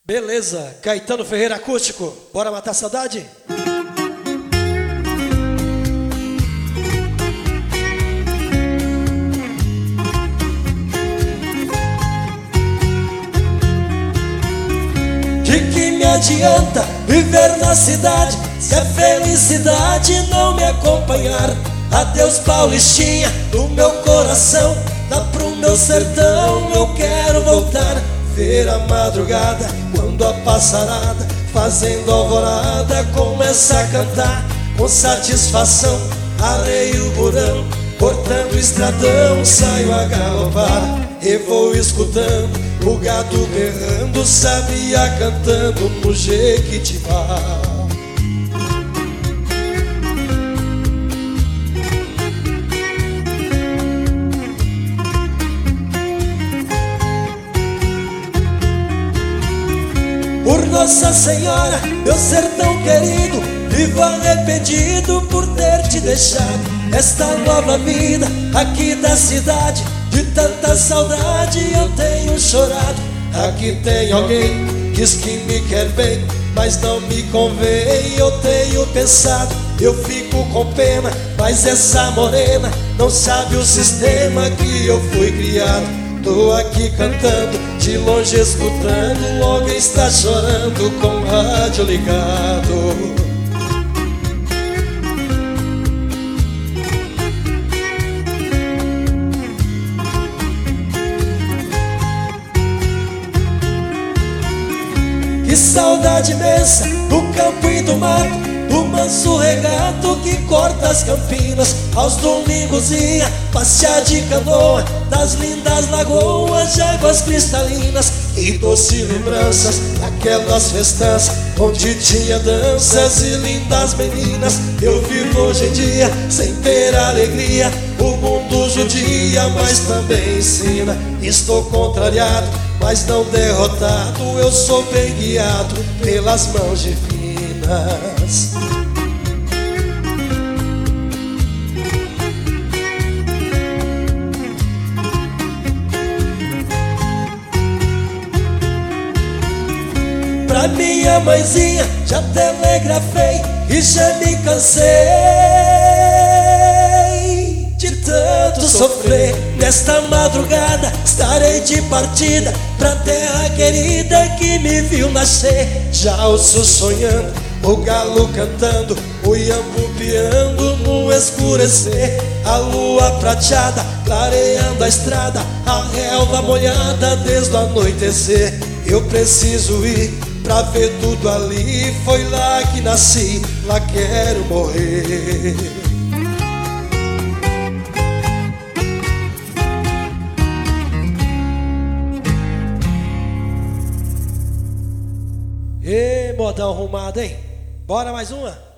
Beleza, Caetano Ferreira Acústico, bora matar a saudade? De que me adianta viver na cidade se a felicidade não me acompanhar? Adeus Paulistinha, do meu coração, dá pro meu sertão, eu quero voltar. Ver a madrugada, quando a passarada, fazendo alvorada, começa a cantar. Com satisfação, areio o burão, cortando o estradão, saio a galopar. E vou escutando o gado berrando, sabia cantando no Jequitibá. Por Nossa Senhora, meu sertão querido, vivo arrependido por ter te deixado. Esta nova vida aqui da cidade, de tanta saudade eu tenho chorado. Aqui tem alguém, diz que me quer bem, mas não me convém, eu tenho pensado. Eu fico com pena, mas essa morena não sabe o sistema que eu fui criado. Tô aqui cantando, de longe escutando, alguém está chorando com o rádio ligado. Que saudade imensa do campo e do mato, do manso regato que corta as campinas. Aos domingos ia passear de canoa das lindas lagoas de águas cristalinas. E doce lembranças daquelas festanças onde tinha danças e lindas meninas. Eu vivo hoje em dia sem ter alegria, o mundo judia, mas também ensina. Estou contrariado, mas não derrotado, eu sou bem guiado pelas mãos divinas. Pra minha mãezinha já telegrafei e já me cansei de tanto sofrer. Nesta madrugada estarei de partida pra terra querida que me viu nascer. Já ouço sonhando, o galo cantando, o iambu piando no escurecer. A lua prateada clareando a estrada, a relva molhada desde o anoitecer. Eu preciso ir pra ver tudo ali, foi lá que nasci, lá quero morrer. Ê, modão arrumado, hein? Bora mais uma?